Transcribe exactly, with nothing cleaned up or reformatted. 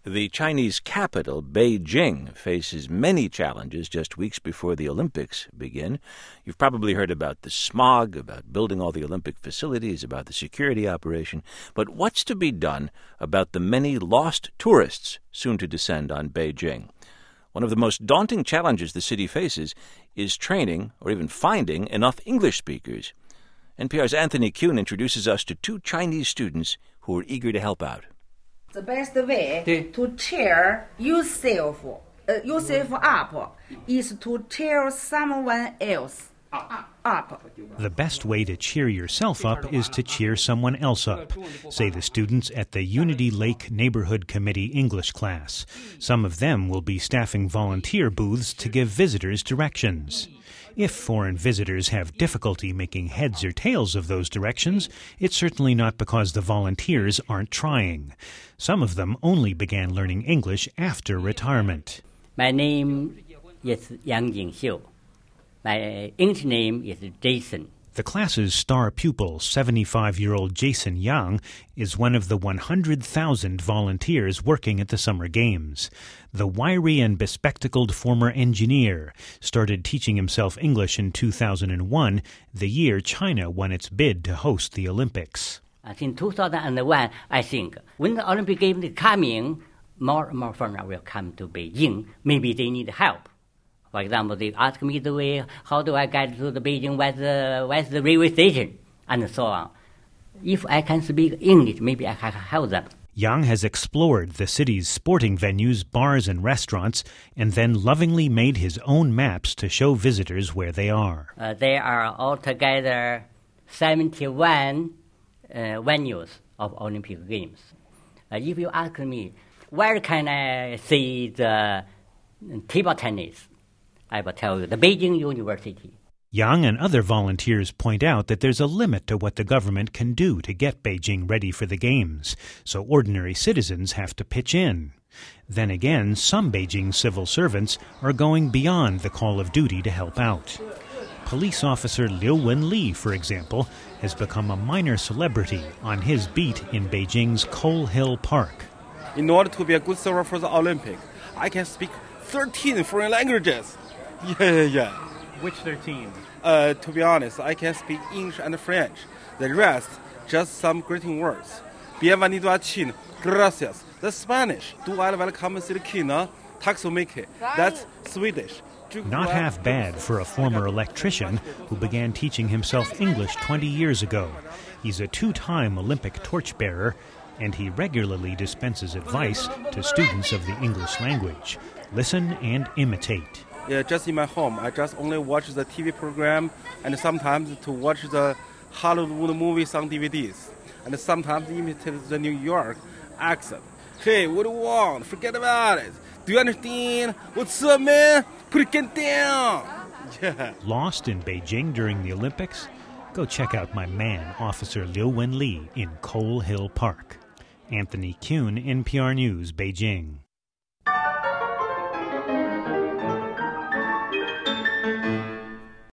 The Chinese capital, Beijing, faces many challenges just weeks before the Olympics begin. You've probably heard about the smog, about building all the Olympic facilities, about the security operation. But what's to be done about the many lost tourists soon to descend on Beijing? One of the most daunting challenges the city faces is training, or even finding, enough English speakers. N P R's Anthony Kuhn introduces us to two Chinese students who are eager to help out. The best way to cheer yourself, uh, yourself up is to cheer someone else up. The best way to cheer yourself up is to cheer someone else up, say the students at the Unity Lake Neighborhood Committee English class. Some of them will be staffing volunteer booths to give visitors directions. If foreign visitors have difficulty making heads or tails of those directions, it's certainly not because the volunteers aren't trying. Some of them only began learning English after retirement. My name is Yang Jingxiu. My English name is Jason. The class's star pupil, seventy-five-year-old Jason Yang, is one of the one hundred thousand volunteers working at the Summer Games. The wiry and bespectacled former engineer started teaching himself English in two thousand one, the year China won its bid to host the Olympics. Uh, since two thousand one, I think, when the Olympic Games is coming, more and more foreigners will come to Beijing. Maybe they need help. For example, they ask me the way, how do I get to the Beijing, where's the, where's the railway station, and so on. If I can speak English, maybe I can help them. Yang has explored the city's sporting venues, bars, and restaurants, and then lovingly made his own maps to show visitors where they are. Uh, there are altogether seventy-one uh, venues of Olympic Games. Uh, if you ask me, where can I see the table tennis? I will tell you, the Beijing University. Yang and other volunteers point out that there's a limit to what the government can do to get Beijing ready for the Games, so ordinary citizens have to pitch in. Then again, some Beijing civil servants are going beyond the call of duty to help out. Police officer Liu Wenli, for example, has become a minor celebrity on his beat in Beijing's Coal Hill Park. In order to be a good server for the Olympic, I can speak thirteen foreign languages. Yeah, yeah, yeah. Which thirteen? Uh, to be honest, I can speak English and French. The rest, just some greeting words. Bienvenido a China. Gracias. That's Spanish. Do I welcome the Kina? Taxomike. That's Swedish. Not half bad for a former electrician who began teaching himself English twenty years ago. He's a two-time Olympic torchbearer, and he regularly dispenses advice to students of the English language. Listen and imitate. Yeah, just in my home, I just only watch the T V program and sometimes to watch the Hollywood movies on D V Ds. And sometimes imitate the New York accent. Hey, what do you want? Forget about it. Do you understand? What's up, man? Put it down. Yeah. Lost in Beijing during the Olympics? Go check out my man, Officer Liu Wenli, in Coal Hill Park. Anthony Kuhn, N P R News, Beijing.